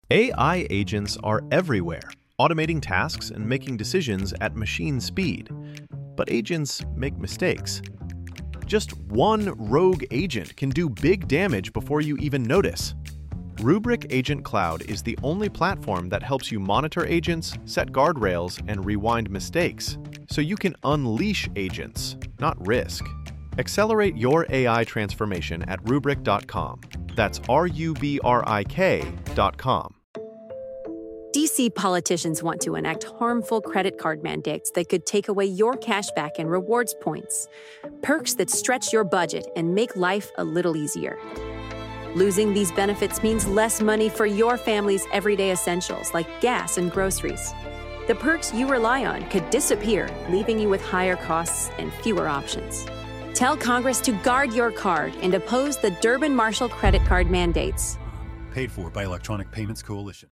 AI agents are everywhere, automating tasks and making decisions at machine speed. But agents make mistakes. Just one rogue agent can do big damage before you even notice. Rubrik Agent Cloud is the only platform that helps you monitor agents, set guardrails, and rewind mistakes, so you can unleash agents, not risk. Accelerate your AI transformation at Rubrik.com. That's RUBRIK.com. DC politicians want to enact harmful credit card mandates that could take away your cash back and rewards points. Perks that stretch your budget and make life a little easier. Losing these benefits means less money for your family's everyday essentials like gas and groceries. The perks you rely on could disappear, leaving you with higher costs and fewer options. Tell Congress to guard your card and oppose the Durbin-Marshall credit card mandates. Paid for by Electronic Payments Coalition.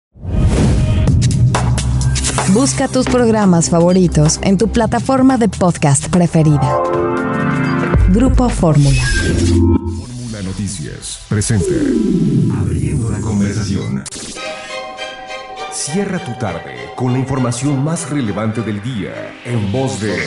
Busca tus programas favoritos en tu plataforma de podcast preferida. Grupo Fórmula. Fórmula Noticias presenta Abriendo la conversación. Cierra tu tarde con la información más relevante del día en voz de...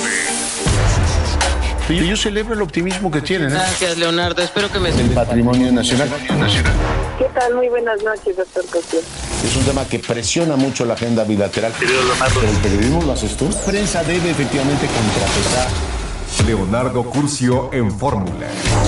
Yo celebro el optimismo que tienen. Gracias, Leonardo. Espero que me... El patrimonio nacional. ¿Qué tal? Muy buenas noches, doctor Cosío. Es un tema que presiona mucho la agenda bilateral. Pero el periodismo lo haces tú. La prensa debe efectivamente contrapesar. Leonardo Curcio en Fórmula.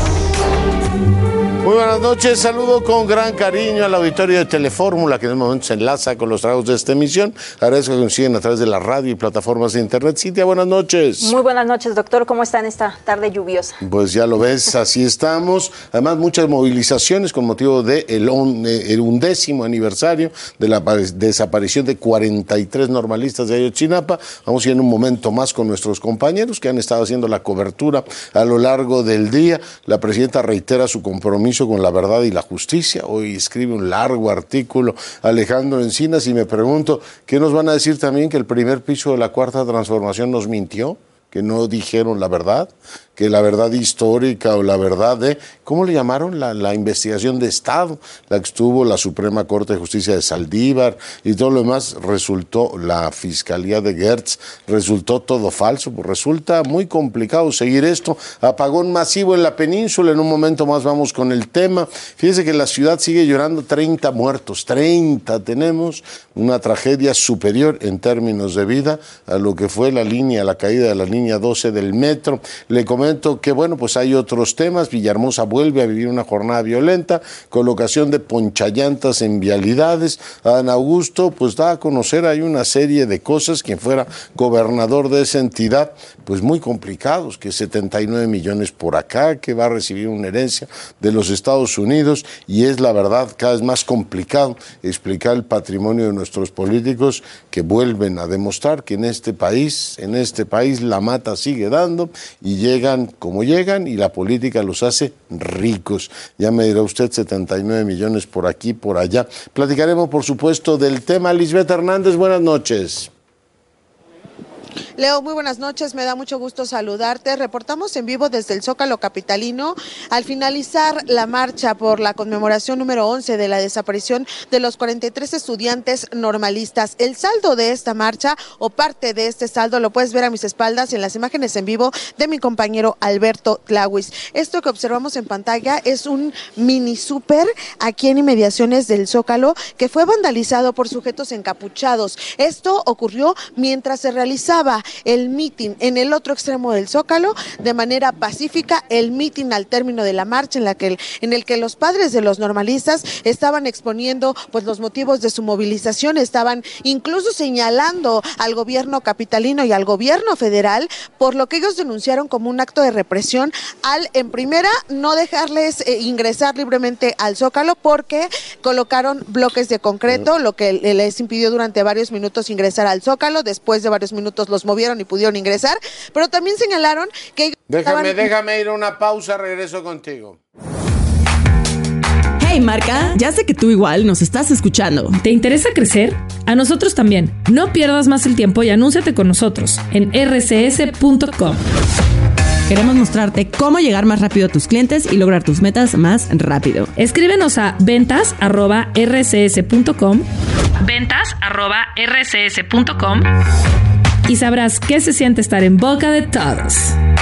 Muy buenas noches, saludo con gran cariño al auditorio de Telefórmula, que en el momento se enlaza con los tragos de esta emisión. Agradezco que nos siguen a través de la radio y plataformas de internet. Cintia, buenas noches. Muy buenas noches, doctor. ¿Cómo está en esta tarde lluviosa? Pues ya lo ves, así estamos. Además, muchas movilizaciones con motivo del 11º aniversario de la desaparición de 43 normalistas de Ayotzinapa. Vamos a ir en un momento más con nuestros compañeros que han estado haciendo la cobertura a lo largo del día. La presidenta reitera su compromiso con la verdad y la justicia. Hoy escribe un largo artículo Alejandro Encinas y me pregunto, ¿qué nos van a decir también? ¿Que el primer piso de la Cuarta Transformación nos mintió? ¿Que no dijeron la verdad? ¿Que la verdad histórica o la verdad de, ¿cómo le llamaron? La investigación de Estado, la que estuvo la Suprema Corte de Justicia de Saldívar y todo lo demás, resultó, la Fiscalía de Gertz, resultó todo falso? Pues resulta muy complicado seguir esto. Apagón masivo en la península, en un momento más vamos con el tema. Fíjese que la ciudad sigue llorando 30 muertos, 30 tenemos, una tragedia superior en términos de vida a lo que fue la caída de la línea 12 del metro. Le comento que, bueno, pues hay otros temas. Villahermosa vuelve a vivir una jornada violenta, colocación de ponchallantas en vialidades. Adán Augusto, pues da a conocer, hay una serie de cosas, quien fuera gobernador de esa entidad, pues muy complicados, que 79 millones por acá, que va a recibir una herencia de los Estados Unidos, y es la verdad cada vez más complicado explicar el patrimonio de nuestros políticos, que vuelven a demostrar que en este país la mata sigue dando y llegan como llegan y la política los hace ricos. Ya me dirá usted, 79 millones por aquí, por allá. Platicaremos, por supuesto, del tema. Lisbeth Hernández, buenas noches. Leo, muy buenas noches, me da mucho gusto saludarte. Reportamos en vivo desde el Zócalo capitalino al finalizar la marcha por la conmemoración número 11 de la desaparición de los 43 estudiantes normalistas. El saldo de esta marcha, o parte de este saldo, lo puedes ver a mis espaldas y en las imágenes en vivo de mi compañero Alberto Tlahuis. Esto que observamos en pantalla es un mini súper aquí en inmediaciones del Zócalo que fue vandalizado por sujetos encapuchados. Esto ocurrió mientras se realizaba el mitin en el otro extremo del Zócalo de manera pacífica, el mitin al término de la marcha en el que los padres de los normalistas estaban exponiendo pues los motivos de su movilización, estaban incluso señalando al gobierno capitalino y al gobierno federal por lo que ellos denunciaron como un acto de represión al, en primera, no dejarles ingresar libremente al Zócalo porque colocaron bloques de concreto, lo que les impidió durante varios minutos ingresar al Zócalo. Después de varios minutos los movieron y pudieron ingresar, pero también señalaron que ellos Déjame ir a una pausa, regreso contigo. Hey Marca, ya sé que tú igual nos estás escuchando. ¿Te interesa crecer? A nosotros también. No pierdas más el tiempo y anúnciate con nosotros en rcs.com. Queremos mostrarte cómo llegar más rápido a tus clientes y lograr tus metas más rápido. Escríbenos a ventas@rcs.com ventas@rcs.com y sabrás qué se siente estar en boca de todos.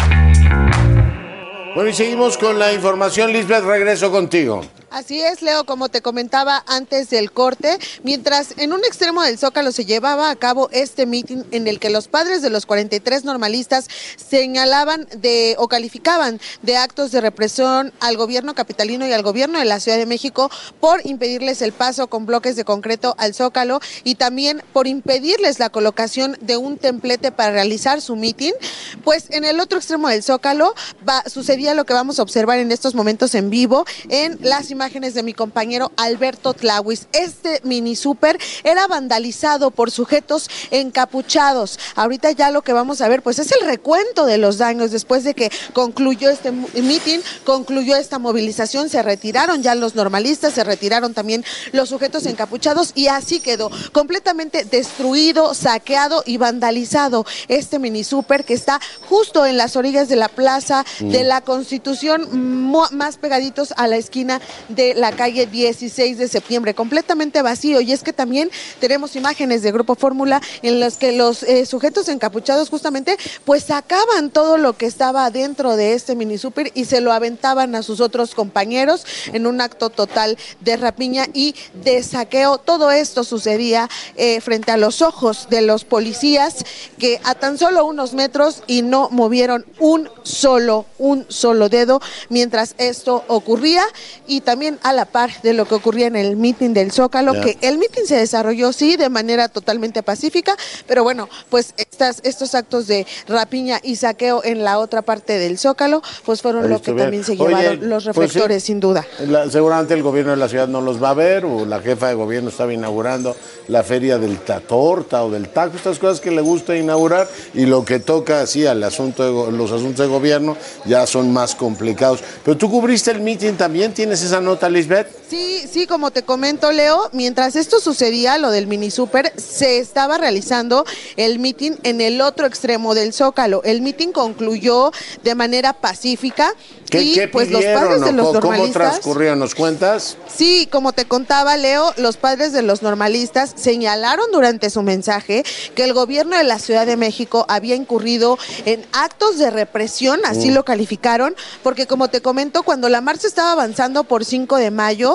Bueno, y seguimos con la información. Lisbeth, regreso contigo. Así es, Leo, como te comentaba antes del corte, mientras en un extremo del Zócalo se llevaba a cabo este mitin en el que los padres de los 43 normalistas señalaban o calificaban de actos de represión al gobierno capitalino y al gobierno de la Ciudad de México por impedirles el paso con bloques de concreto al Zócalo y también por impedirles la colocación de un templete para realizar su mitin, pues en el otro extremo del Zócalo sucedía lo que vamos a observar en estos momentos en vivo en las imágenes de mi compañero Alberto Tlahuis. Este mini súper era vandalizado por sujetos encapuchados. Ahorita ya lo que vamos a ver pues es el recuento de los daños después de que concluyó este mitin, concluyó esta movilización, se retiraron ya los normalistas, se retiraron también los sujetos encapuchados y así quedó completamente destruido, saqueado y vandalizado este mini súper que está justo en las orillas de la Plaza de la Constitución, más pegaditos a la esquina de la calle 16 de septiembre, completamente vacío. Y es que también tenemos imágenes de Grupo Fórmula en las que los sujetos encapuchados justamente pues sacaban todo lo que estaba dentro de este mini súper y se lo aventaban a sus otros compañeros en un acto total de rapiña y de saqueo. Todo esto sucedía frente a los ojos de los policías que a tan solo unos metros y no movieron un solo dedo mientras esto ocurría y también a la par de lo que ocurría en el mitin del Zócalo, que el mitin se desarrolló sí de manera totalmente pacífica, pero bueno, pues estos actos de rapiña y saqueo en la otra parte del Zócalo, pues fueron lo que también se llevaron los reflectores, pues sí, sin duda. Seguramente el gobierno de la ciudad no los va a ver, o la jefa de gobierno estaba inaugurando la feria del torta o del taco, estas cosas que le gusta inaugurar, y lo que toca así al asunto los asuntos de gobierno ya son más complicados. Pero tú cubriste el mitin también, ¿tienes esa nota, Lisbeth? Sí, como te comento, Leo, mientras esto sucedía, lo del mini súper, se estaba realizando el mitin en el otro extremo del Zócalo. El mitin concluyó de manera pacífica. ¿Qué pues pidieron, los padres de los normalistas, ¿cómo transcurrieron? ¿Nos cuentas? Sí, como te contaba, Leo, los padres de los normalistas señalaron durante su mensaje que el gobierno de la Ciudad de México había incurrido en actos de represión, así lo calificaron, porque como te comento, cuando la marcha estaba avanzando por 5 de mayo,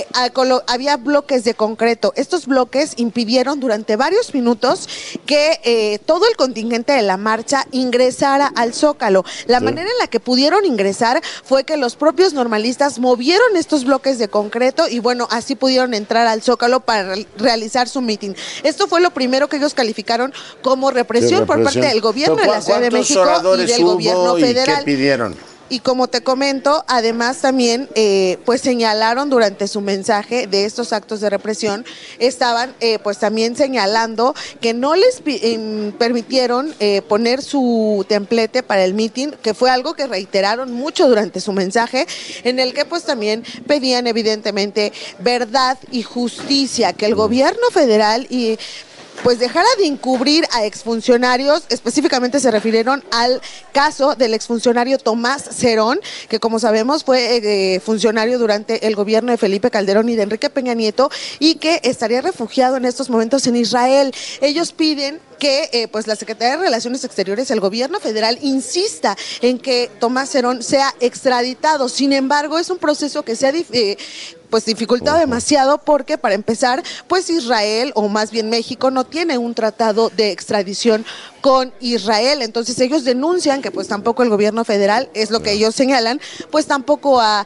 había bloques de concreto. Estos bloques impidieron durante varios minutos que todo el contingente de la marcha ingresara al Zócalo. La manera en la que pudieron ingresar fue que los propios normalistas movieron estos bloques de concreto y bueno, así pudieron entrar al Zócalo para realizar su mitin. Esto fue lo primero que ellos calificaron como represión por parte del gobierno de la Ciudad de México y del gobierno federal. ¿Qué pidieron? Y como te comento, además también pues señalaron durante su mensaje de estos actos de represión, estaban pues también señalando que no les permitieron poner su templete para el mitin, que fue algo que reiteraron mucho durante su mensaje, en el que pues también pedían evidentemente verdad y justicia, que el gobierno federal y pues dejara de encubrir a exfuncionarios, específicamente se refirieron al caso del exfuncionario Tomás Cerón, que como sabemos fue funcionario durante el gobierno de Felipe Calderón y de Enrique Peña Nieto y que estaría refugiado en estos momentos en Israel. Ellos piden que pues la Secretaría de Relaciones Exteriores, el gobierno federal, insista en que Tomás Cerón sea extraditado. Sin embargo, es un proceso que se ha pues dificultado demasiado porque para empezar, pues Israel o más bien México no tiene un tratado de extradición con Israel, entonces ellos denuncian que pues tampoco el gobierno federal, es lo que ellos señalan, pues tampoco ha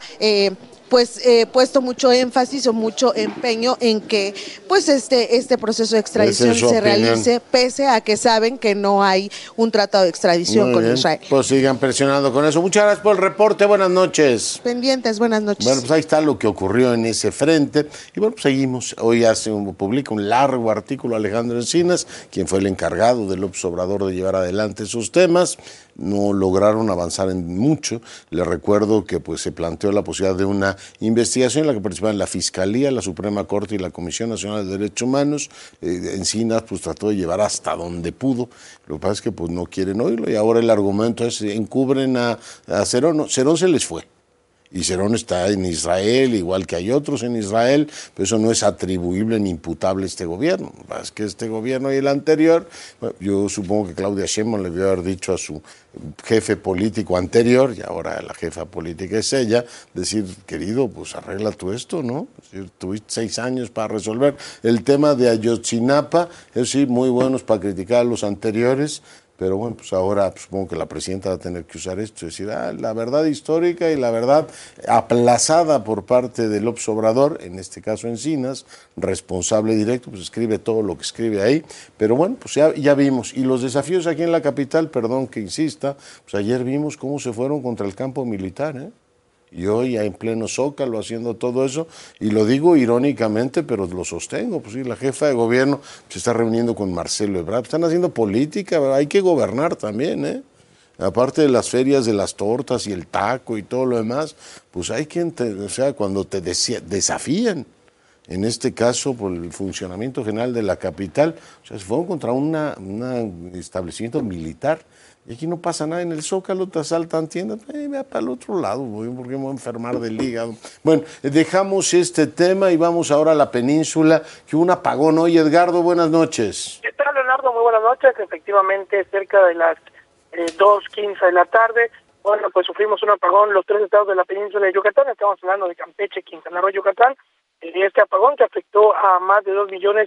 puesto mucho énfasis o mucho empeño en que pues este proceso de extradición se realice, pese a que saben que no hay un tratado de extradición con Israel. Pues sigan presionando con eso. Muchas gracias por el reporte, buenas noches. Pendientes, buenas noches. Bueno, pues ahí está lo que ocurrió en ese frente. Y bueno, pues seguimos. Hoy publica un largo artículo Alejandro Encinas, quien fue el encargado de López Obrador de llevar adelante sus temas. no lograron avanzar en mucho. Les recuerdo que pues se planteó la posibilidad de una investigación en la que participaban la Fiscalía, la Suprema Corte y la Comisión Nacional de Derechos Humanos. Encinas pues trató de llevar hasta donde pudo. Lo que pasa es que pues no quieren oírlo y ahora el argumento es encubren a Cerón. No, Cerón se les fue. Y Cerón está en Israel, igual que hay otros en Israel, pero eso no es atribuible ni imputable a este gobierno. Es que este gobierno y el anterior, bueno, yo supongo que Claudia Sheinbaum le debió haber dicho a su jefe político anterior, y ahora la jefa política es ella, decir, querido, pues arregla tú esto, ¿no? Es decir, tuviste 6 años para resolver. El tema de Ayotzinapa, eso sí, muy buenos para criticar a los anteriores, pero bueno, pues ahora supongo que la presidenta va a tener que usar esto, es decir, la verdad histórica y la verdad aplazada por parte de López Obrador, en este caso Encinas, responsable directo, pues escribe todo lo que escribe ahí, pero bueno, pues ya vimos. Y los desafíos aquí en la capital, perdón que insista, pues ayer vimos cómo se fueron contra el campo militar, y hoy en pleno Zócalo haciendo todo eso, y lo digo irónicamente, pero lo sostengo, pues sí, la jefa de gobierno se está reuniendo con Marcelo Ebrard, están haciendo política, hay que gobernar también, aparte de las ferias de las tortas y el taco y todo lo demás, pues hay que, o sea, cuando te desafían, en este caso por el funcionamiento general de la capital, o sea, se fueron contra un establecimiento militar. Y aquí no pasa nada, en el Zócalo te asaltan tiendas, vea para el otro lado, porque me voy a enfermar del hígado. Bueno, dejamos este tema y vamos ahora a la península, que hubo un apagón hoy. Edgardo, buenas noches. ¿Qué tal, Leonardo? Muy buenas noches. Efectivamente, cerca de las 2:15 de la tarde, bueno, pues sufrimos un apagón los 3 estados de la península de Yucatán, estamos hablando de Campeche, Quintana Roo, Yucatán, y este apagón que afectó a más de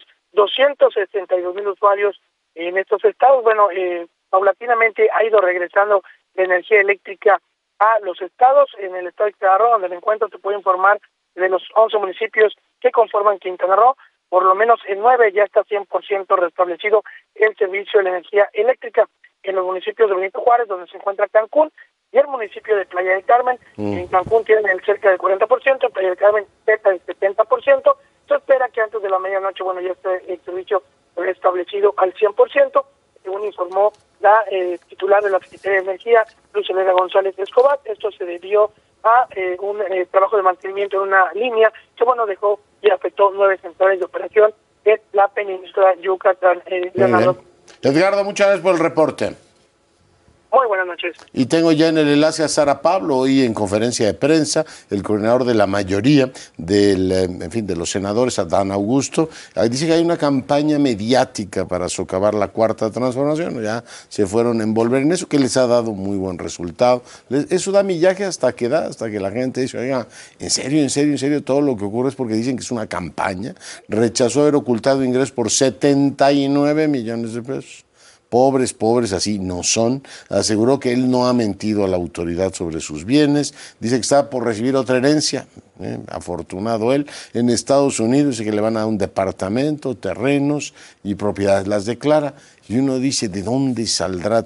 2.262.000 usuarios en estos estados. Bueno, paulatinamente ha ido regresando la energía eléctrica a los estados. En el estado de Quintana Roo, donde me encuentro, te puedo informar de los 11 municipios que conforman Quintana Roo, por lo menos en 9 ya está 100% restablecido el servicio de la energía eléctrica. En los municipios de Benito Juárez, donde se encuentra Cancún, y el municipio de Playa del Carmen, en Cancún tienen el cerca del 40%, en Playa del Carmen cerca del 70%. Se espera que antes de la medianoche, bueno, ya esté el servicio restablecido al 100%, según informó la titular de la Secretaría de Energía, Luz Elena González Escobar. Esto se debió a un trabajo de mantenimiento en una línea que, bueno, dejó y afectó 9 centrales de operación de la península Yucatán. Edgardo, muchas gracias por el reporte. Muy buenas noches. Y tengo ya en el enlace a Sara Pablo, hoy en conferencia de prensa, el coordinador de la mayoría de los senadores, Adán Augusto, dice que hay una campaña mediática para socavar la cuarta transformación, ya se fueron a envolver en eso, que les ha dado muy buen resultado. Eso da millaje hasta que la gente dice, oiga, en serio, todo lo que ocurre es porque dicen que es una campaña. Rechazó haber ocultado ingresos por 79 millones de pesos. Pobres, así no son. Aseguró que él no ha mentido a la autoridad sobre sus bienes. Dice que está por recibir otra herencia. Afortunado él. En Estados Unidos dice que le van a dar un departamento, terrenos y propiedades. Las declara. Y uno dice, ¿de dónde saldrá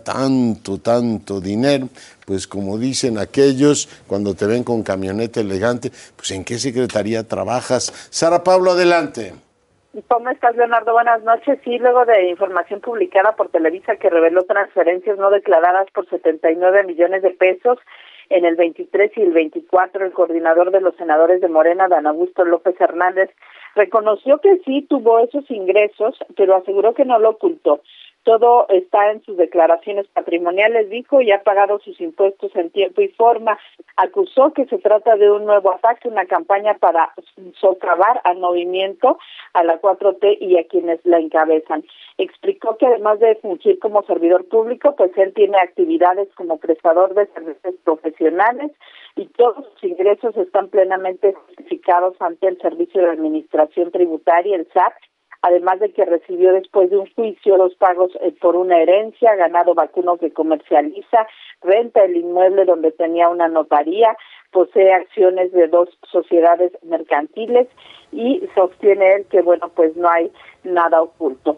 tanto dinero? Pues como dicen aquellos, cuando te ven con camioneta elegante, pues ¿en qué secretaría trabajas? Sara Pablo, adelante. ¿Cómo estás, Leonardo? Buenas noches. Sí, luego de información publicada por Televisa que reveló transferencias no declaradas por 79 millones de pesos en el 23 y el 24, el coordinador de los senadores de Morena, Adán Augusto López Hernández, reconoció que sí tuvo esos ingresos, pero aseguró que no lo ocultó. Todo está en sus declaraciones patrimoniales, dijo, y ha pagado sus impuestos en tiempo y forma. Acusó que se trata de un nuevo ataque, una campaña para socavar al movimiento, a la 4T y a quienes la encabezan. Explicó que además de fungir como servidor público, pues él tiene actividades como prestador de servicios profesionales y todos sus ingresos están plenamente justificados ante el Servicio de Administración Tributaria, el SAT, además de que recibió después de un juicio 2 pagos por una herencia, ganado vacuno que comercializa, renta el inmueble donde tenía una notaría, posee acciones de 2 sociedades mercantiles y sostiene él que, bueno, pues no hay nada oculto.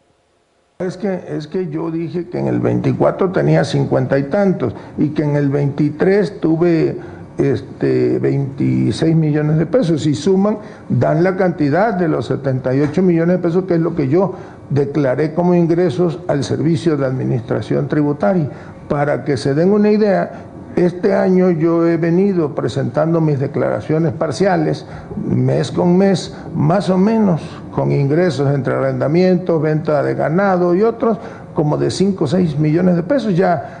Es que yo dije que en el 24 tenía 50 y tantos y que en el 23 tuve 26 millones de pesos y suman, dan la cantidad de los 78 millones de pesos, que es lo que yo declaré como ingresos al Servicio de Administración Tributaria. Para que se den una idea, este año yo he venido presentando mis declaraciones parciales mes con mes, más o menos con ingresos entre arrendamientos, venta de ganado y otros, como de 5 o 6 millones de pesos. Ya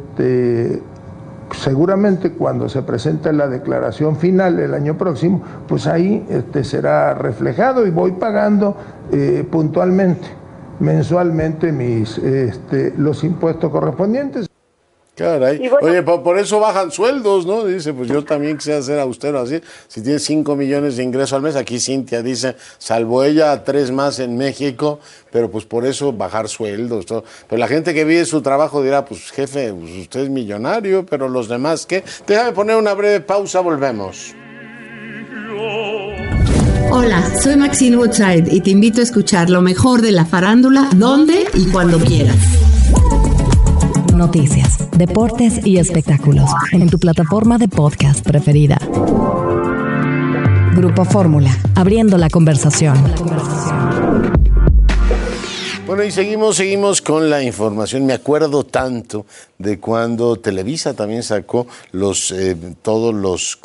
seguramente cuando se presente la declaración final el año próximo, pues ahí será reflejado y voy pagando puntualmente, mensualmente los impuestos correspondientes. Caray. Bueno, oye, por eso bajan sueldos, ¿no? Dice, pues yo también quisiera ser austero así. Si tienes 5 millones de ingresos al mes, aquí Cintia dice, salvo ella, 3 más en México, pero pues por eso bajar sueldos. Todo. Pero la gente que vive su trabajo dirá, pues jefe, pues usted es millonario, pero los demás, ¿qué? Déjame poner una breve pausa, volvemos. Hola, soy Maxine Woodside y te invito a escuchar lo mejor de la farándula, donde y cuando quieras. Noticias, deportes y espectáculos en tu plataforma de podcast preferida. Grupo Fórmula, abriendo la conversación. Bueno, y seguimos con la información. Me acuerdo tanto de cuando Televisa también sacó todos los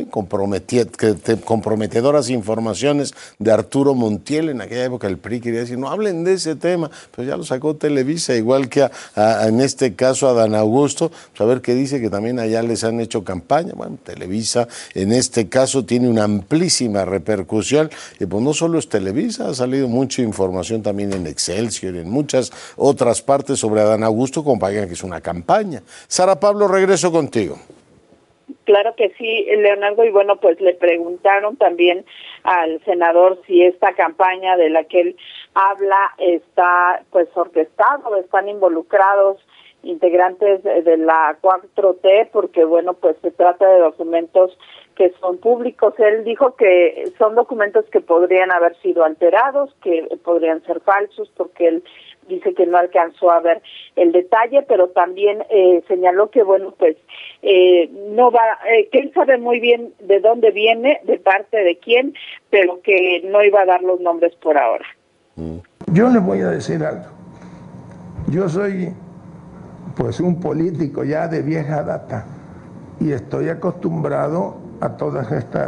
comprometedoras informaciones de Arturo Montiel. En aquella época el PRI quería decir, no hablen de ese tema, pues ya lo sacó Televisa, igual que en este caso a Adán Augusto, pues a ver qué dice, que también allá les han hecho campaña. Bueno, Televisa en este caso tiene una amplísima repercusión, y pues no solo es Televisa, ha salido mucha información también en Excelsior y en muchas otras partes sobre Adán Augusto, como para que es una campaña. Sara Pablo, regreso contigo. Claro que sí, Leonardo, y bueno, pues le preguntaron también al senador si esta campaña de la que él habla está pues orquestado, están involucrados integrantes de la 4T, porque bueno, pues se trata de documentos que son públicos. Él dijo que son documentos que podrían haber sido alterados, que podrían ser falsos, porque él dice que no alcanzó a ver el detalle, pero también señaló que bueno, pues no va, que él sabe muy bien de dónde viene, de parte de quién, pero que no iba a dar los nombres por ahora. Yo les voy a decir algo. Yo soy pues un político ya de vieja data y estoy acostumbrado a todas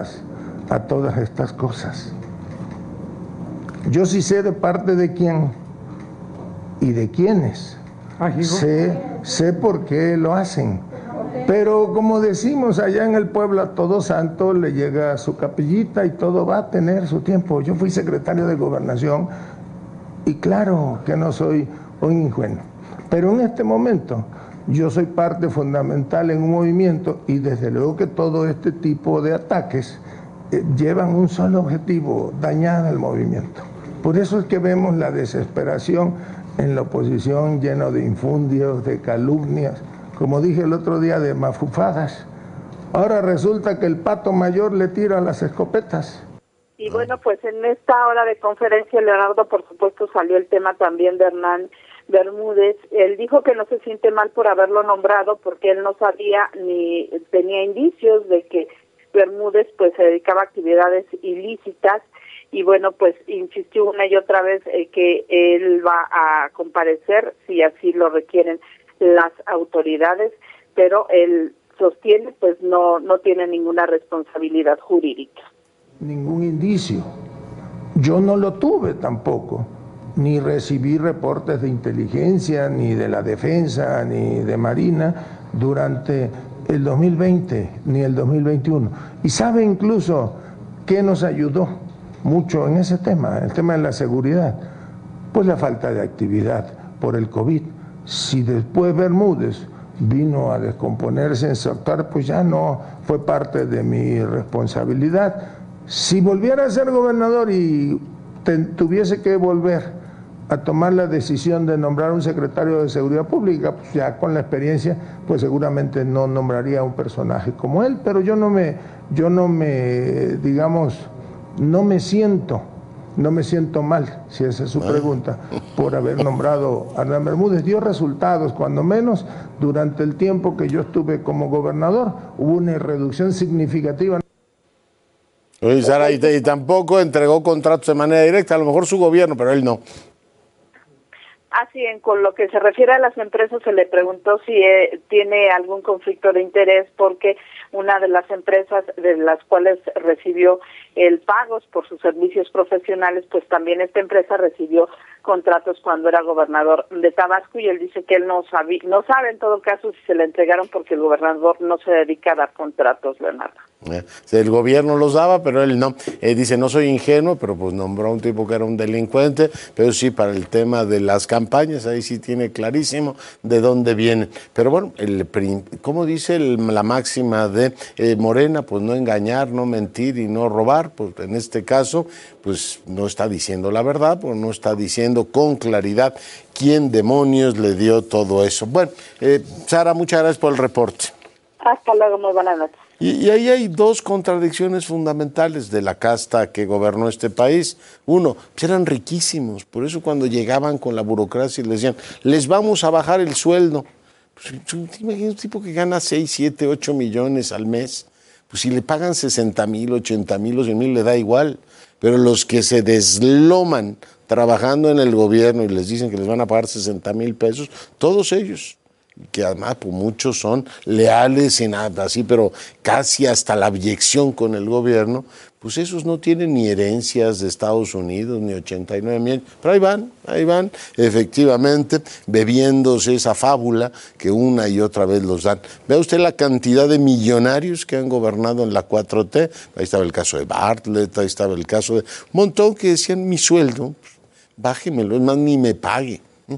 estas cosas. Yo sí sé de parte de quién y de quiénes. Sé por qué lo hacen. Pero como decimos allá en el pueblo, a todo santo le llega su capillita y todo va a tener su tiempo. Yo fui secretario de Gobernación y claro que no soy un ingenuo. Pero en este momento yo soy parte fundamental en un movimiento y desde luego que todo este tipo de ataques llevan un solo objetivo, dañar al movimiento. Por eso es que vemos la desesperación en la oposición, lleno de infundios, de calumnias, como dije el otro día, de mafufadas. Ahora resulta que el pato mayor le tira las escopetas. Y bueno, pues en esta hora de conferencia, Leonardo, por supuesto, salió el tema también de Hernán Bermúdez. Él dijo que no se siente mal por haberlo nombrado porque él no sabía ni tenía indicios de que Bermúdez pues se dedicaba a actividades ilícitas, y bueno, pues insistió una y otra vez que él va a comparecer si así lo requieren las autoridades, pero él sostiene pues no tiene ninguna responsabilidad jurídica. Ningún indicio. Yo no lo tuve tampoco, ni recibí reportes de inteligencia, ni de la defensa, ni de Marina durante el 2020, ni el 2021. Y sabe incluso qué nos ayudó mucho en ese tema, el tema de la seguridad, pues la falta de actividad por el COVID. Si después Bermúdez vino a descomponerse en su actuar, pues ya no fue parte de mi responsabilidad. Si volviera a ser gobernador y tuviese que volver a tomar la decisión de nombrar un secretario de Seguridad Pública, pues ya con la experiencia, pues seguramente no nombraría a un personaje como él, pero yo no me siento mal, si esa es su pregunta, por haber nombrado a Hernán Bermúdez. Dio resultados, cuando menos durante el tiempo que yo estuve como gobernador, hubo una reducción significativa. Oye, Sara, y tampoco entregó contratos de manera directa, a lo mejor su gobierno, pero él no. Así, con lo que se refiere a las empresas, se le preguntó si tiene algún conflicto de interés, porque una de las empresas de las cuales recibió el pagos por sus servicios profesionales, pues también esta empresa recibió contratos cuando era gobernador de Tabasco, y él dice que él no sabe en todo caso si se le entregaron, porque el gobernador no se dedica a dar contratos, Leonardo. El gobierno los daba, pero él no. Dice, no soy ingenuo, pero pues nombró a un tipo que era un delincuente, pero sí para el tema de las campañas, ahí sí tiene clarísimo de dónde vienen. Pero bueno, ¿cómo dice la máxima de Morena? Pues no engañar, no mentir y no robar. Pues en este caso, pues no está diciendo la verdad, pues no está diciendo con claridad quién demonios le dio todo eso. Bueno, Sara, muchas gracias por el reporte. Hasta luego, muy buenas noches. Y ahí hay dos contradicciones fundamentales de la casta que gobernó este país. Uno, pues eran riquísimos, por eso cuando llegaban con la burocracia y les decían, les vamos a bajar el sueldo. Pues, imagínate un tipo que gana 6, 7, 8 millones al mes, pues si le pagan 60,000, 80,000 o 100,000 le da igual. Pero los que se desloman trabajando en el gobierno y les dicen que les van a pagar 60,000 pesos, todos ellos, que además pues, muchos son leales en así, pero casi hasta la abyección con el gobierno, pues esos no tienen ni herencias de Estados Unidos, ni 89 millones, pero ahí van, efectivamente, bebiéndose esa fábula que una y otra vez los dan. Vea usted la cantidad de millonarios que han gobernado en la 4T, ahí estaba el caso de Bartlett, ahí estaba el caso de un montón que decían, mi sueldo, bájemelo, es más, ni me pague.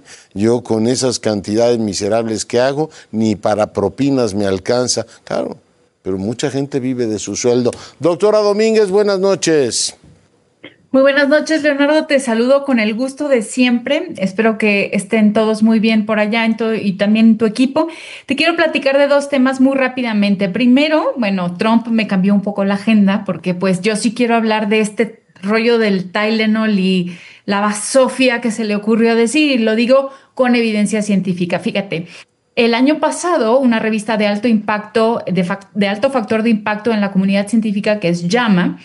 Yo con esas cantidades miserables que hago, ni para propinas me alcanza. Claro, pero mucha gente vive de su sueldo. Doctora Domínguez, buenas noches. Muy buenas noches, Leonardo. Te saludo con el gusto de siempre. Espero que estén todos muy bien por allá y también tu equipo. Te quiero platicar de dos temas muy rápidamente. Primero, bueno, Trump me cambió un poco la agenda porque pues yo sí quiero hablar de este rollo del Tylenol y la basofia que se le ocurrió decir, y lo digo con evidencia científica. Fíjate, el año pasado una revista de alto impacto, de alto factor de impacto en la comunidad científica, que es JAMA,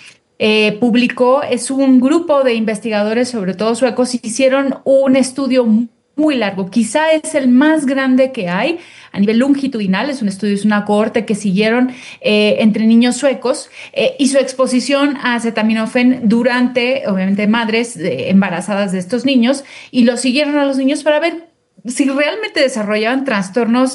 publicó, es un grupo de investigadores, sobre todo suecos, hicieron un estudio muy largo, quizá es el más grande que hay a nivel longitudinal, es un estudio, es una cohorte que siguieron entre niños suecos y su exposición a acetaminofén durante, obviamente, madres embarazadas de estos niños, y los siguieron a los niños para ver si realmente desarrollaban trastornos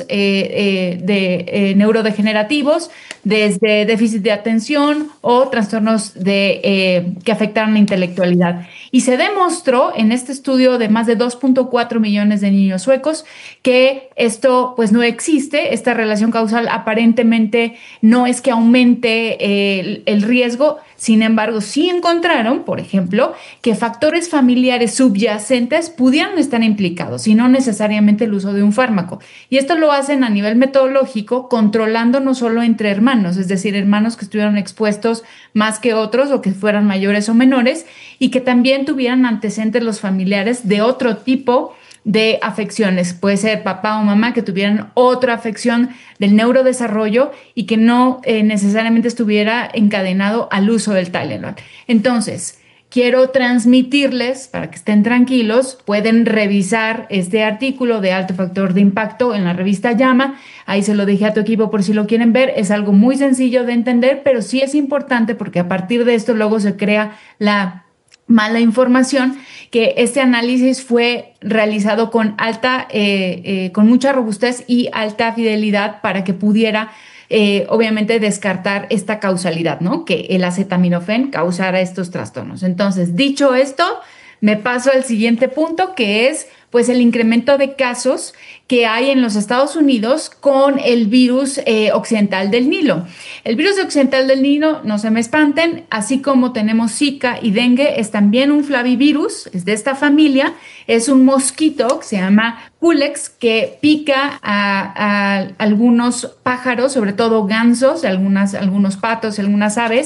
neurodegenerativos, desde déficit de atención o trastornos que afectaran la intelectualidad. Y se demostró en este estudio de más de 2.4 millones de niños suecos que esto pues no existe, esta relación causal aparentemente no es que aumente el riesgo. Sin embargo, sí encontraron, por ejemplo, que factores familiares subyacentes pudieran estar implicados y no necesariamente el uso de un fármaco. Y esto lo hacen a nivel metodológico, controlando no solo entre hermanos, es decir, hermanos que estuvieron expuestos más que otros o que fueran mayores o menores, y que también tuvieran antecedentes los familiares de otro tipo de afecciones. Puede ser papá o mamá que tuvieran otra afección del neurodesarrollo y que no necesariamente estuviera encadenado al uso del Tylenol. Entonces, quiero transmitirles, para que estén tranquilos, pueden revisar este artículo de alto factor de impacto en la revista JAMA. Ahí se lo dejé a tu equipo por si lo quieren ver. Es algo muy sencillo de entender, pero sí es importante porque a partir de esto luego se crea la mala información, que este análisis fue realizado con mucha robustez y alta fidelidad para que pudiera obviamente descartar esta causalidad, ¿no? Que el acetaminofén causara estos trastornos. Entonces, dicho esto, me paso al siguiente punto, que es pues el incremento de casos que hay en los Estados Unidos con el virus occidental del Nilo. El virus occidental del Nilo, no se me espanten, así como tenemos Zika y dengue, es también un flavivirus, es de esta familia, es un mosquito que se llama Culex, que pica a algunos pájaros, sobre todo gansos, algunos patos, algunas aves,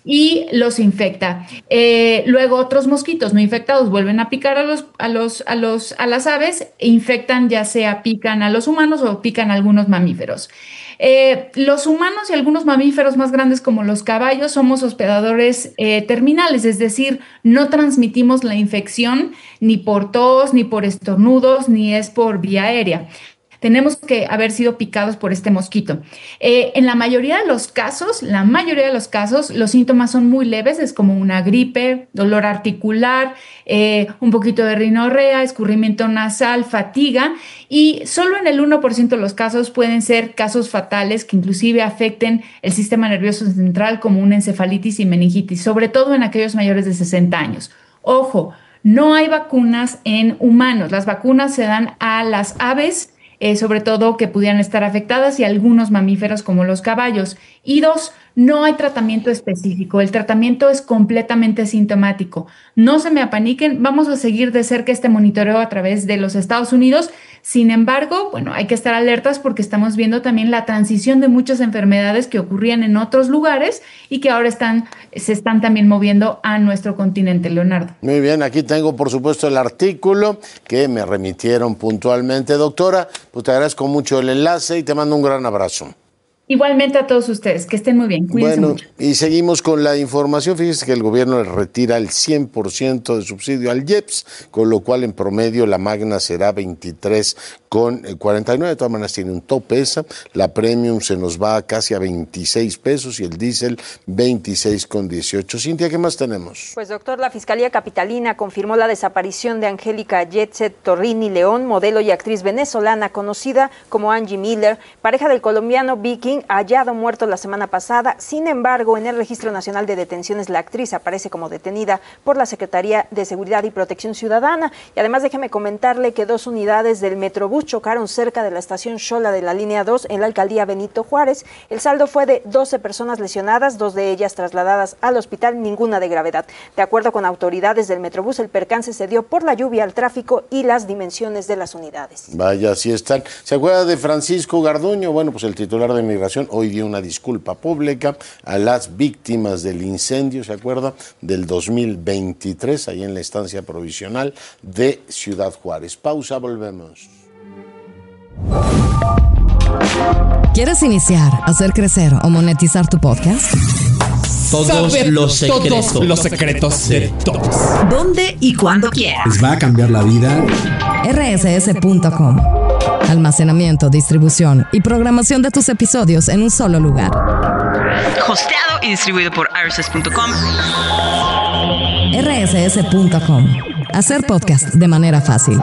y los infecta. Luego otros mosquitos no infectados vuelven a picar a las aves e infectan, ya sea pican a los humanos o pican a algunos mamíferos. Los humanos y algunos mamíferos más grandes como los caballos somos hospedadores terminales, es decir, no transmitimos la infección ni por tos, ni por estornudos, ni es por vía aérea. Tenemos que haber sido picados por este mosquito. En la mayoría de los casos, los síntomas son muy leves, es como una gripe, dolor articular, un poquito de rinorrea, escurrimiento nasal, fatiga, y solo en el 1% de los casos pueden ser casos fatales que inclusive afecten el sistema nervioso central, como una encefalitis y meningitis, sobre todo en aquellos mayores de 60 años. Ojo, no hay vacunas en humanos. Las vacunas se dan a las aves, sobre todo que pudieran estar afectadas, y algunos mamíferos como los caballos. Y 2, no hay tratamiento específico. El tratamiento es completamente sintomático. No se me apaniquen, vamos a seguir de cerca este monitoreo a través de los Estados Unidos. Sin embargo, bueno, hay que estar alertas porque estamos viendo también la transición de muchas enfermedades que ocurrían en otros lugares y que ahora se están también moviendo a nuestro continente, Leonardo. Muy bien, aquí tengo por supuesto el artículo que me remitieron puntualmente. Doctora, pues te agradezco mucho el enlace y te mando un gran abrazo. Igualmente a todos ustedes, que estén muy bien, cuídense mucho. Y seguimos con la información. Fíjese que el gobierno le retira el 100% de subsidio al IEPS, con lo cual en promedio la magna será 23,49. De todas maneras tiene un tope esa. La premium se nos va casi a 26 pesos y el diésel 26,18. Cintia, ¿qué más tenemos? Pues doctor, la Fiscalía Capitalina confirmó la desaparición de Angélica Jetset Torrini León, modelo y actriz venezolana conocida como Angie Miller, pareja del colombiano Viking, hallado muerto la semana pasada. Sin embargo, en el Registro Nacional de Detenciones, la actriz aparece como detenida por la Secretaría de Seguridad y Protección Ciudadana. Y además, déjeme comentarle que 2 unidades del Metrobús chocaron cerca de la estación Xola de la línea 2 en la alcaldía Benito Juárez. El saldo fue de 12 personas lesionadas, 2 de ellas trasladadas al hospital, ninguna de gravedad. De acuerdo con autoridades del Metrobús, el percance se dio por la lluvia, el tráfico y las dimensiones de las unidades. Vaya, así están. ¿Se acuerda de Francisco Garduño? Bueno, pues el titular de Migración hoy dio una disculpa pública a las víctimas del incendio, ¿se acuerda? Del 2023, ahí en la estancia provisional de Ciudad Juárez. Pausa, volvemos. ¿Quieres iniciar, hacer crecer o monetizar tu podcast? Todos los secretos de todos. ¿Dónde y cuándo quieras? Les va a cambiar la vida. rss.com. Almacenamiento, distribución y programación de tus episodios en un solo lugar. Hosteado y distribuido por rss.com. rss.com. Hacer podcast de manera fácil.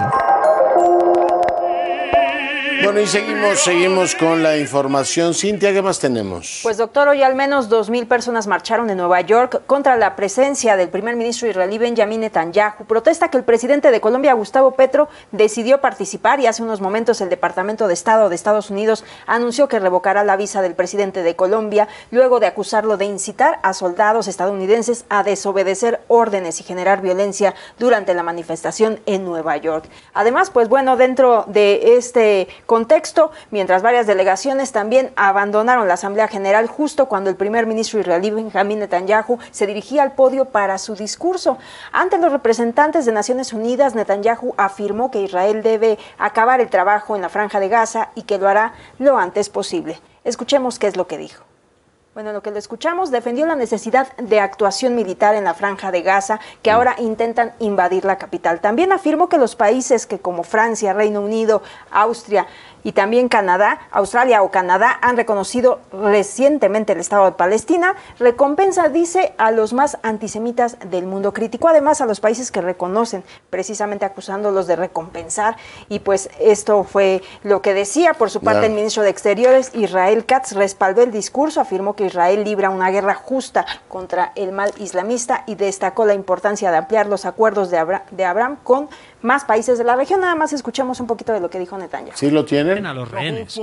Bueno, y seguimos con la información. Cintia, ¿qué más tenemos? Pues doctor, hoy al menos 2,000 personas marcharon en Nueva York contra la presencia del primer ministro israelí Benjamin Netanyahu. Protesta que el presidente de Colombia, Gustavo Petro, decidió participar, y hace unos momentos el Departamento de Estado de Estados Unidos anunció que revocará la visa del presidente de Colombia luego de acusarlo de incitar a soldados estadounidenses a desobedecer órdenes y generar violencia durante la manifestación en Nueva York. Además, pues bueno, dentro de este contexto, mientras varias delegaciones también abandonaron la Asamblea General justo cuando el primer ministro israelí Benjamin Netanyahu se dirigía al podio para su discurso. Ante los representantes de Naciones Unidas, Netanyahu afirmó que Israel debe acabar el trabajo en la Franja de Gaza y que lo hará lo antes posible. Escuchemos qué es lo que dijo. Bueno, lo que le escuchamos, defendió la necesidad de actuación militar en la Franja de Gaza, que ahora intentan invadir la capital. También afirmó que los países que como Francia, Reino Unido, Austria y también Canadá, Australia o Canadá, han reconocido recientemente el Estado de Palestina, recompensa, dice, a los más antisemitas del mundo. Criticó además a los países que reconocen, precisamente acusándolos de recompensar, y pues esto fue lo que decía. Por su parte, el ministro de Exteriores, Israel Katz, respaldó el discurso, afirmó que Israel libra una guerra justa contra el mal islamista y destacó la importancia de ampliar los acuerdos de Abraham con más países de la región. Nada más escuchemos un poquito de lo que dijo Netanyahu. ¿Sí lo tienen? A los rehenes.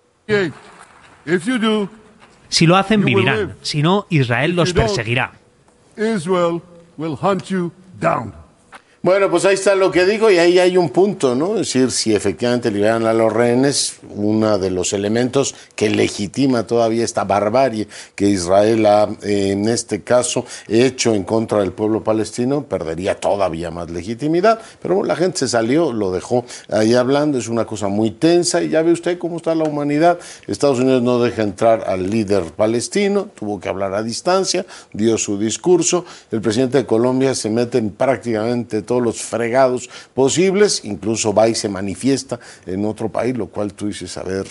Si lo hacen, vivirán. Si no, Israel los perseguirá. Bueno, Bueno, pues ahí está lo que digo y ahí hay un punto, ¿no? Es decir, si efectivamente liberan a los rehenes, uno de los elementos que legitima todavía esta barbarie que Israel ha, en este caso, hecho en contra del pueblo palestino, perdería todavía más legitimidad. Pero bueno, la gente se salió, lo dejó ahí hablando, es una cosa muy tensa y ya ve usted cómo está la humanidad. Estados Unidos no deja entrar al líder palestino, tuvo que hablar a distancia, dio su discurso. El presidente de Colombia se mete en prácticamente todos los fregados posibles, incluso va y se manifiesta en otro país, lo cual tú dices, a ver,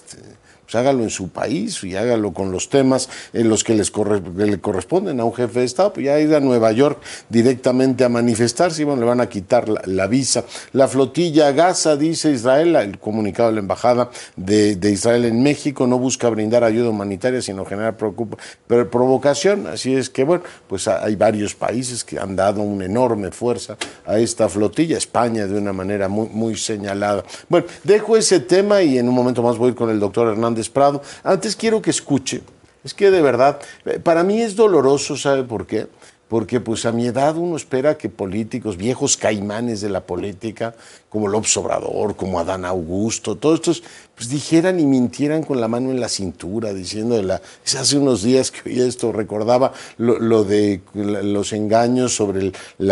pues hágalo en su país y hágalo con los temas en los que le corresponden a un jefe de Estado, pues ya ir a Nueva York directamente a manifestarse y bueno, le van a quitar la visa. La flotilla Gaza, dice Israel, el comunicado de la Embajada de Israel en México, no busca brindar ayuda humanitaria, sino generar provocación, así es que bueno, pues hay varios países que han dado una enorme fuerza a esta flotilla, España de una manera muy, muy señalada. Bueno, dejo ese tema y en un momento más voy a ir con el doctor Hernández Prado. Antes quiero que escuche, es que de verdad, para mí es doloroso, ¿sabe por qué? Porque pues a mi edad uno espera que políticos, viejos caimanes de la política, como López Obrador, como Adán Augusto, todos estos, pues dijeran y mintieran con la mano en la cintura, diciendo hace unos días que oí esto, recordaba lo de los engaños sobre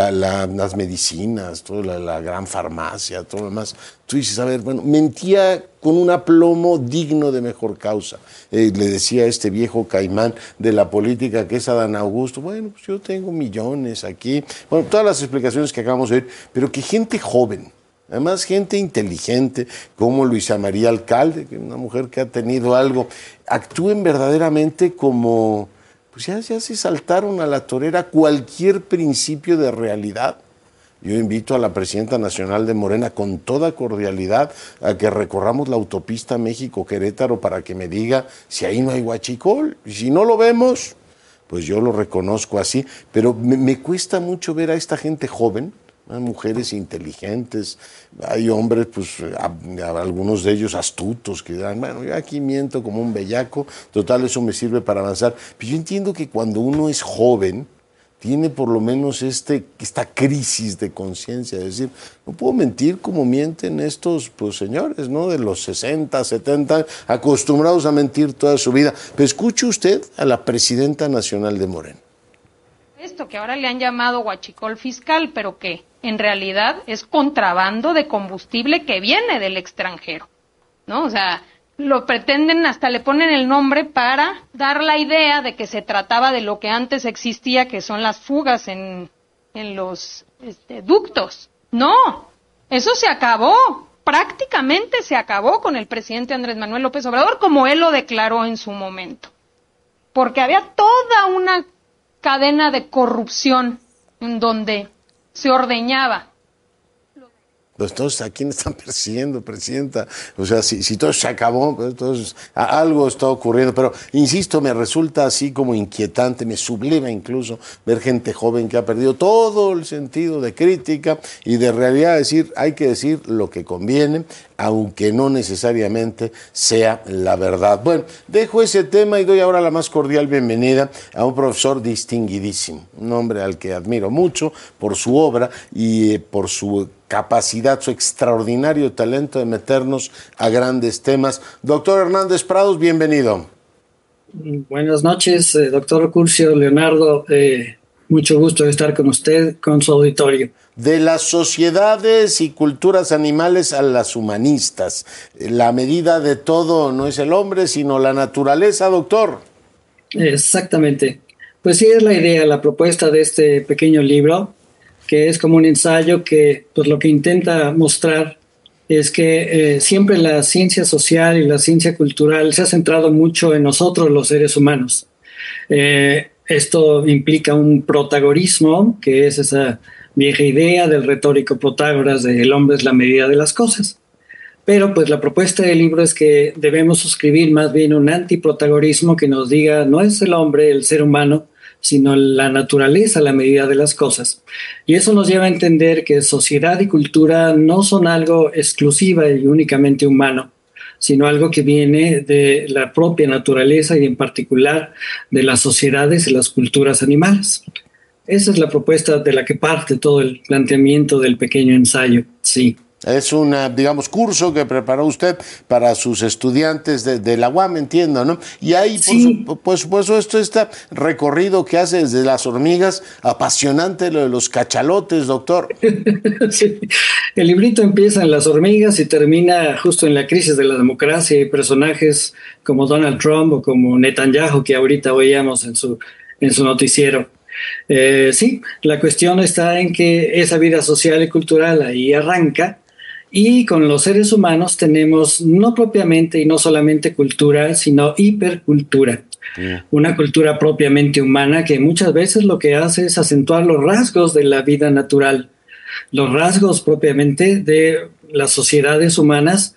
las medicinas, toda la gran farmacia, todo lo demás. Tú dices, a ver, bueno, mentía con un aplomo digno de mejor causa. Le decía a este viejo caimán de la política que es Adán Augusto, bueno, pues yo tengo millones aquí. Bueno, todas las explicaciones que acabamos de oír, pero que gente joven, además gente inteligente, como Luisa María Alcalde, que es una mujer que ha tenido algo, actúen verdaderamente como, pues ya se saltaron a la torera cualquier principio de realidad. Yo invito a la presidenta nacional de Morena con toda cordialidad a que recorramos la autopista México-Querétaro para que me diga si ahí no hay huachicol. Y si no lo vemos, pues yo lo reconozco así. Pero me cuesta mucho ver a esta gente joven, hay mujeres inteligentes, hay hombres, pues algunos de ellos astutos que dirán, bueno, yo aquí miento como un bellaco, total eso me sirve para avanzar. Pero yo entiendo que cuando uno es joven, tiene por lo menos esta crisis de conciencia, es decir, no puedo mentir como mienten estos pues, señores, ¿no? De los 60, 70, acostumbrados a mentir toda su vida. Pero escuche usted a la presidenta nacional de Morena. Esto que ahora le han llamado huachicol fiscal, pero que en realidad es contrabando de combustible que viene del extranjero, ¿no? O sea, lo pretenden, hasta le ponen el nombre para dar la idea de que se trataba de lo que antes existía, que son las fugas en los ductos. No, eso se acabó, prácticamente se acabó con el presidente Andrés Manuel López Obrador, como él lo declaró en su momento. Porque había toda una cadena de corrupción en donde se ordeñaba. Entonces, ¿a quién están persiguiendo, presidenta? O sea, si todo se acabó, pues, entonces algo está ocurriendo. Pero, insisto, me resulta así como inquietante, me sublima incluso ver gente joven que ha perdido todo el sentido de crítica y de realidad. Decir, hay que decir lo que conviene, aunque no necesariamente sea la verdad. Bueno, dejo ese tema y doy ahora la más cordial bienvenida a un profesor distinguidísimo, un hombre al que admiro mucho por su obra y por su capacidad, su extraordinario talento de meternos a grandes temas. Doctor Hernández Prados, bienvenido. Buenas noches, doctor Curcio, Leonardo. Mucho gusto de estar con usted, con su auditorio. De las sociedades y culturas animales a las humanistas. La medida de todo no es el hombre, sino la naturaleza, doctor. Exactamente. Pues sí, es la idea, la propuesta de este pequeño libro, que es como un ensayo que pues lo que intenta mostrar es que siempre la ciencia social y la ciencia cultural se ha centrado mucho en nosotros los seres humanos. Esto implica un protagonismo, que es esa vieja idea del retórico Protágoras de el hombre es la medida de las cosas. Pero pues la propuesta del libro es que debemos suscribir más bien un antiprotagonismo que nos diga no es el hombre, el ser humano, sino la naturaleza, la medida de las cosas. Y eso nos lleva a entender que sociedad y cultura no son algo exclusiva y únicamente humano, sino algo que viene de la propia naturaleza y en particular de las sociedades y las culturas animales. Esa es la propuesta de la que parte todo el planteamiento del pequeño ensayo, sí. Es un, digamos, curso que preparó usted para sus estudiantes de la UAM, entiendo, ¿no? Y ahí, sí, por supuesto, este recorrido que hace desde las hormigas, apasionante lo de los cachalotes, doctor. Sí. El librito empieza en las hormigas y termina justo en la crisis de la democracia y personajes como Donald Trump o como Netanyahu, que ahorita oíamos en su noticiero. Sí, la cuestión está en que esa vida social y cultural ahí arranca. Y con los seres humanos tenemos no propiamente y no solamente cultura, sino hipercultura. Una cultura propiamente humana que muchas veces lo que hace es acentuar los rasgos de la vida natural, los rasgos propiamente de las sociedades humanas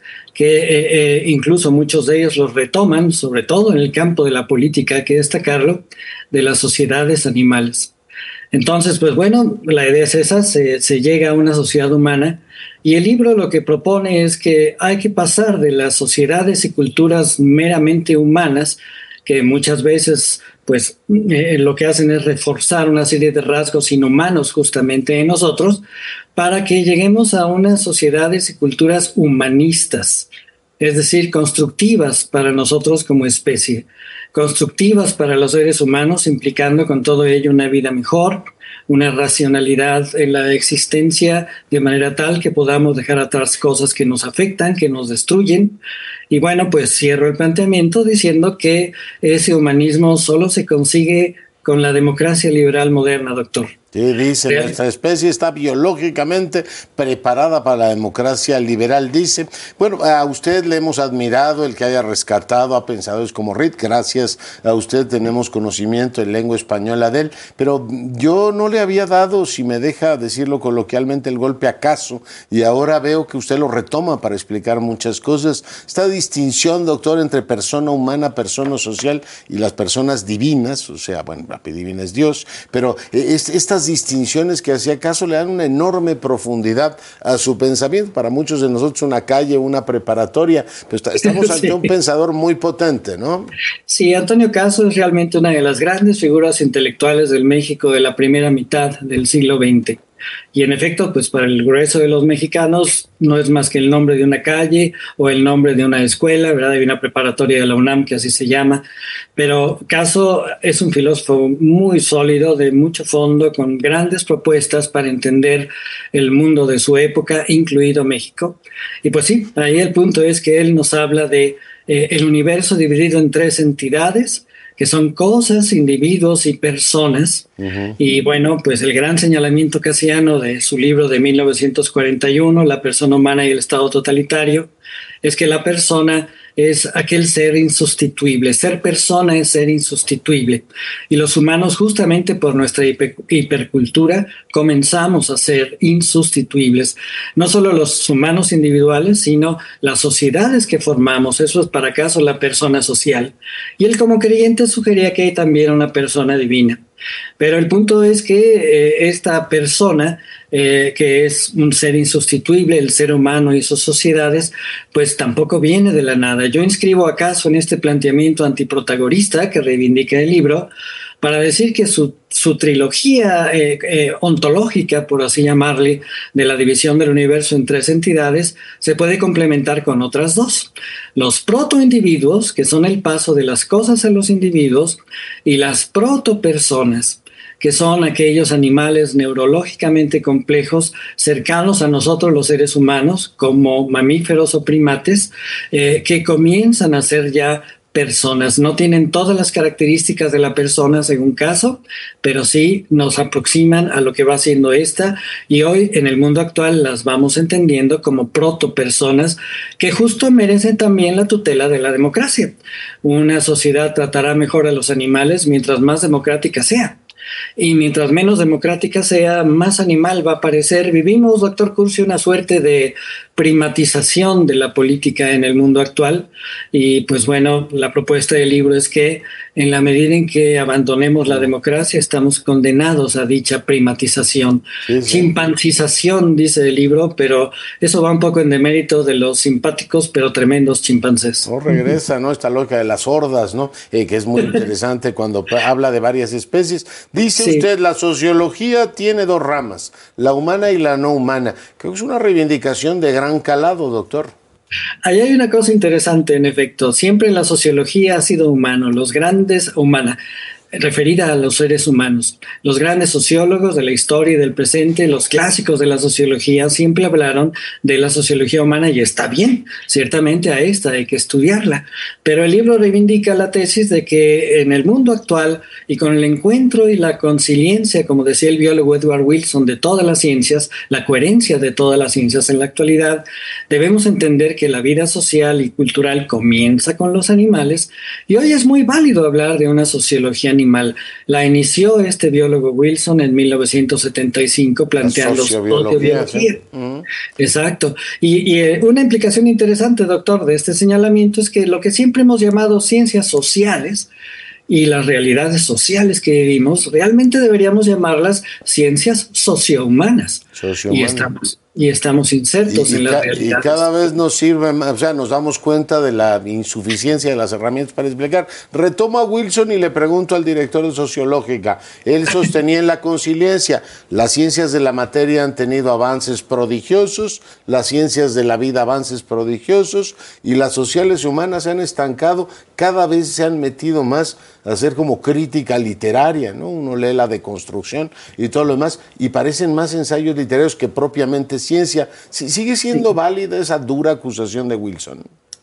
que incluso muchos de ellos los retoman, sobre todo en el campo de la política, hay que destacarlo, de las sociedades animales. Entonces, pues bueno, la idea es esa, se llega a una sociedad humana y el libro lo que propone es que hay que pasar de las sociedades y culturas meramente humanas, que muchas veces pues lo que hacen es reforzar una serie de rasgos inhumanos justamente en nosotros, para que lleguemos a unas sociedades y culturas humanistas, es decir, constructivas para nosotros como especie, constructivas para los seres humanos, implicando con todo ello una vida mejor, una racionalidad en la existencia, de manera tal que podamos dejar atrás cosas que nos afectan, que nos destruyen. Y bueno, pues cierro el planteamiento diciendo que ese humanismo solo se consigue con la democracia liberal moderna, doctor. Sí, dice, nuestra especie está biológicamente preparada para la democracia liberal, dice. Bueno, a usted le hemos admirado el que haya rescatado a pensadores como Reed, gracias a usted tenemos conocimiento en lengua española de él, pero yo no le había dado, si me deja decirlo coloquialmente, el golpe acaso, y ahora veo que usted lo retoma para explicar muchas cosas. Esta distinción, doctor, entre persona humana, persona social y las personas divinas, o sea, bueno, la divina es Dios, pero estas distinciones que hacía caso le dan una enorme profundidad a su pensamiento. Para muchos de nosotros una calle, una preparatoria, pero estamos ante un pensador muy potente, ¿no? Sí, Antonio Caso es realmente una de las grandes figuras intelectuales del México de la primera mitad del siglo XX. Y en efecto, pues para el grueso de los mexicanos no es más que el nombre de una calle o el nombre de una escuela, ¿verdad? Hay una preparatoria de la UNAM que así se llama, pero Caso es un filósofo muy sólido, de mucho fondo, con grandes propuestas para entender el mundo de su época, incluido México. Y pues sí, ahí el punto es que él nos habla de el universo dividido en tres entidades, que son cosas, individuos y personas. Y bueno, pues el gran señalamiento casiano de su libro de 1941, La persona humana y el Estado totalitario, es que la persona es aquel ser insustituible. Ser persona es ser insustituible. Y los humanos, justamente por nuestra hipercultura, comenzamos a ser insustituibles. No solo los humanos individuales, sino las sociedades que formamos. Eso es para Caso la persona social. Y él, como creyente, sugería que hay también una persona divina. Pero el punto es que esta persona, que es un ser insustituible, el ser humano y sus sociedades, pues tampoco viene de la nada. Yo inscribo a Caso en este planteamiento antiprotagonista que reivindica el libro, para decir que su trilogía ontológica, por así llamarle, de la división del universo en tres entidades, se puede complementar con otras dos. Los protoindividuos, que son el paso de las cosas a los individuos, y las protopersonas, que son aquellos animales neurológicamente complejos cercanos a nosotros los seres humanos, como mamíferos o primates, que comienzan a ser ya personas. No tienen todas las características de la persona según Caso, pero sí nos aproximan a lo que va siendo esta, y hoy en el mundo actual las vamos entendiendo como protopersonas, que justo merecen también la tutela de la democracia. Una sociedad tratará mejor a los animales mientras más democrática sea. Y mientras menos democrática sea, más animal va a parecer. Vivimos, doctor Curcio, una suerte de primatización de la política en el mundo actual. Y pues bueno, la propuesta del libro es que en la medida en que abandonemos la democracia, estamos condenados a dicha primatización. Chimpancización, dice el libro, pero eso va un poco en demérito de los simpáticos pero tremendos chimpancés. No regresa, ¿no? Esta lógica de las hordas, ¿no? Que es muy interesante cuando habla de varias especies. Dice usted, la sociología tiene dos ramas, la humana y la no humana. Creo que es una reivindicación de gran calado, doctor. Ahí hay una cosa interesante, en efecto. Siempre la sociología ha sido humana, referida a los seres humanos. Los grandes sociólogos de la historia y del presente, los clásicos de la sociología, siempre hablaron de la sociología humana y está bien, ciertamente a esta hay que estudiarla. Pero el libro reivindica la tesis de que en el mundo actual y con el encuentro y la consiliencia, como decía el biólogo Edward Wilson, de todas las ciencias, la coherencia de todas las ciencias en la actualidad, debemos entender que la vida social y cultural comienza con los animales y hoy es muy válido hablar de una sociología animal. La inició este biólogo Wilson en 1975 planteando sociobiología. Exacto. Y una implicación interesante, doctor, de este señalamiento es que lo que siempre hemos llamado ciencias sociales y las realidades sociales que vivimos, realmente deberíamos llamarlas ciencias sociohumanas. Y estamos insertos en la realidad. Y cada vez nos sirve más, o sea, nos damos cuenta de la insuficiencia de las herramientas para explicar. Retomo a Wilson y le pregunto al director de Sociológica. Él sostenía en la Conciliencia, las ciencias de la materia han tenido avances prodigiosos, las ciencias de la vida avances prodigiosos, y las sociales humanas se han estancado, cada vez se han metido más a hacer como crítica literaria, ¿no? Uno lee la deconstrucción y todo lo demás, y parecen más ensayos literarios que propiamente ciencia. ¿Sigue siendo válida esa dura acusación de Wilson?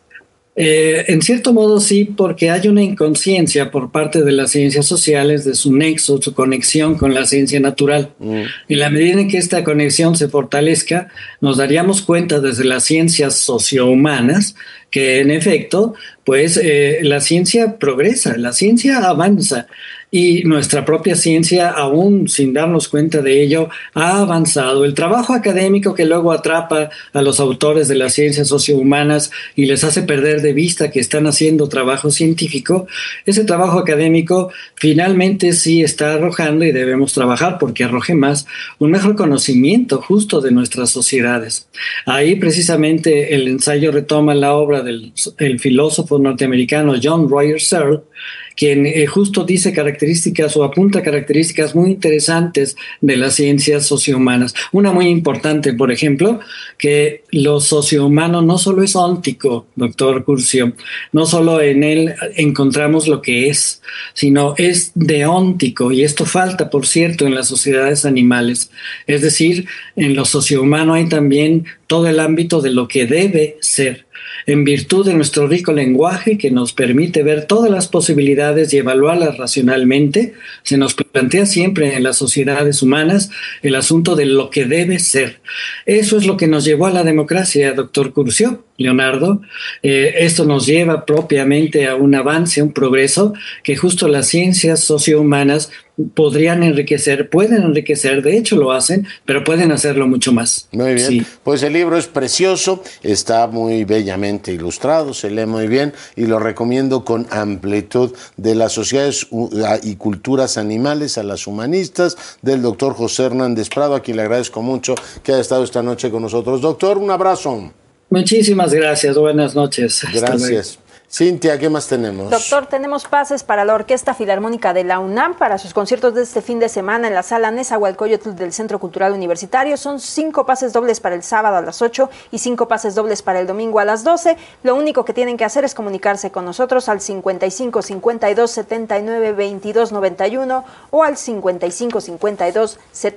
En cierto modo sí, porque hay una inconsciencia por parte de las ciencias sociales de su nexo, su conexión con la ciencia natural. En la medida en que esta conexión se fortalezca, nos daríamos cuenta desde las ciencias sociohumanas que en efecto, pues la ciencia progresa, la ciencia avanza. Y nuestra propia ciencia, aún sin darnos cuenta de ello, ha avanzado. El trabajo académico que luego atrapa a los autores de las ciencias sociohumanas y les hace perder de vista que están haciendo trabajo científico, ese trabajo académico finalmente sí está arrojando, y debemos trabajar porque arroje más, un mejor conocimiento justo de nuestras sociedades. Ahí precisamente el ensayo retoma la obra del filósofo norteamericano John Royer Searle, quien justo dice características o apunta características muy interesantes de las ciencias sociohumanas. Una muy importante, por ejemplo, que lo sociohumano no solo es óntico, doctor Curcio, no solo en él encontramos lo que es, sino es deóntico, y esto falta, por cierto, en las sociedades animales. Es decir, en lo sociohumano hay también todo el ámbito de lo que debe ser. En virtud de nuestro rico lenguaje que nos permite ver todas las posibilidades y evaluarlas racionalmente, se nos plantea siempre en las sociedades humanas el asunto de lo que debe ser. Eso es lo que nos llevó a la democracia, doctor Curcio, Leonardo. Esto nos lleva propiamente a un avance, un progreso que justo las ciencias sociohumanas podrían enriquecer, pueden enriquecer, de hecho lo hacen, pero pueden hacerlo mucho más. Muy bien, sí. Pues el libro es precioso, está muy bellamente ilustrado, se lee muy bien y lo recomiendo con amplitud. De las sociedades y culturas animales a las humanistas, del doctor José Hernández Prado, a quien le agradezco mucho que haya estado esta noche con nosotros. Doctor, un abrazo. Muchísimas gracias, buenas noches. Gracias. Cintia, ¿qué más tenemos? Doctor, tenemos pases para la Orquesta Filarmónica de la UNAM para sus conciertos de este fin de semana en la Sala Nezahualcóyotl del Centro Cultural Universitario. Son 5 pases dobles para el sábado a las 8 y 5 pases dobles para el domingo a las 12. Lo único que tienen que hacer es comunicarse con nosotros al 55 52 79 22 91 o al 55 52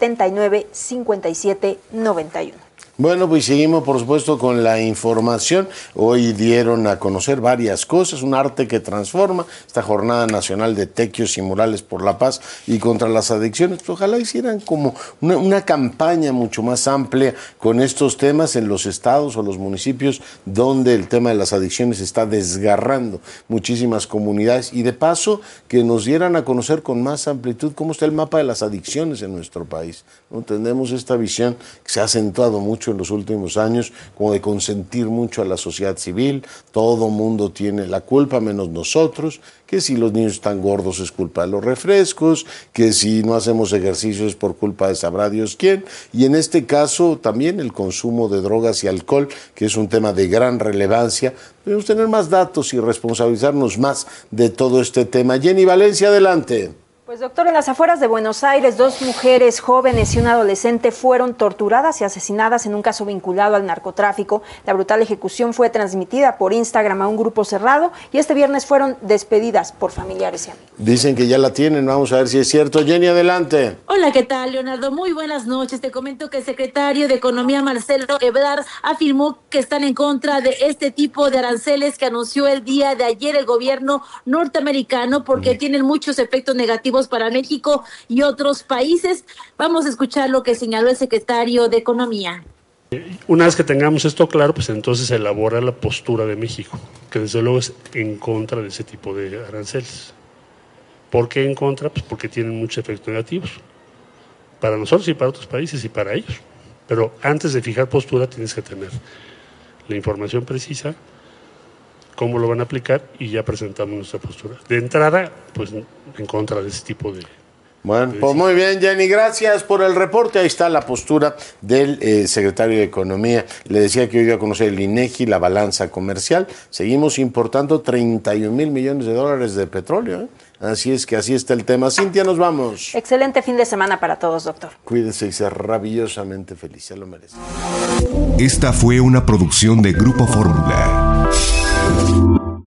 79 57 91. Bueno, pues seguimos por supuesto con la información. Hoy dieron a conocer varias cosas, un arte que transforma, esta Jornada Nacional de Tequios y Murales por la Paz y contra las Adicciones. Pues ojalá hicieran como una campaña mucho más amplia con estos temas en los estados o los municipios donde el tema de las adicciones está desgarrando muchísimas comunidades, y de paso que nos dieran a conocer con más amplitud cómo está el mapa de las adicciones en nuestro país, ¿no? Tenemos esta visión que se ha acentuado mucho mucho en los últimos años, como de consentir mucho a la sociedad civil. Todo mundo tiene la culpa menos nosotros, que si los niños están gordos es culpa de los refrescos, que si no hacemos ejercicio es por culpa de sabrá Dios quién, y en este caso también el consumo de drogas y alcohol, que es un tema de gran relevancia. Debemos tener más datos y responsabilizarnos más de todo este tema. Jenny Valencia, adelante. Pues doctor, en las afueras de Buenos Aires, 2 mujeres jóvenes y un adolescente fueron torturadas y asesinadas en un caso vinculado al narcotráfico. La brutal ejecución fue transmitida por Instagram a un grupo cerrado y este viernes fueron despedidas por familiares y amigos. Dicen que ya la tienen, vamos a ver si es cierto. Jenny, adelante. Hola, ¿qué tal, Leonardo? Muy buenas noches. Te comento que el secretario de Economía, Marcelo Ebrard, afirmó que están en contra de este tipo de aranceles que anunció el día de ayer el gobierno norteamericano porque tienen muchos efectos negativos para México y otros países. Vamos a escuchar lo que señaló el secretario de Economía. Una vez que tengamos esto claro, pues entonces se elabora la postura de México, que desde luego es en contra de ese tipo de aranceles. ¿Por qué en contra? Pues porque tienen muchos efectos negativos para nosotros y para otros países y para ellos. Pero antes de fijar postura tienes que tener la información precisa, cómo lo van a aplicar y ya presentamos nuestra postura. De entrada, pues en contra de ese tipo de... Bueno, pues muy bien, Jenny, gracias por el reporte. Ahí está la postura del secretario de Economía. Le decía que hoy iba a conocer el INEGI, la balanza comercial. Seguimos importando 31,000 millones de dólares de petróleo, ¿eh? Así es que así está el tema. Cintia, nos vamos. Excelente fin de semana para todos, doctor. Cuídense y sea maravillosamente feliz, se lo merece. Esta fue una producción de Grupo Fórmula.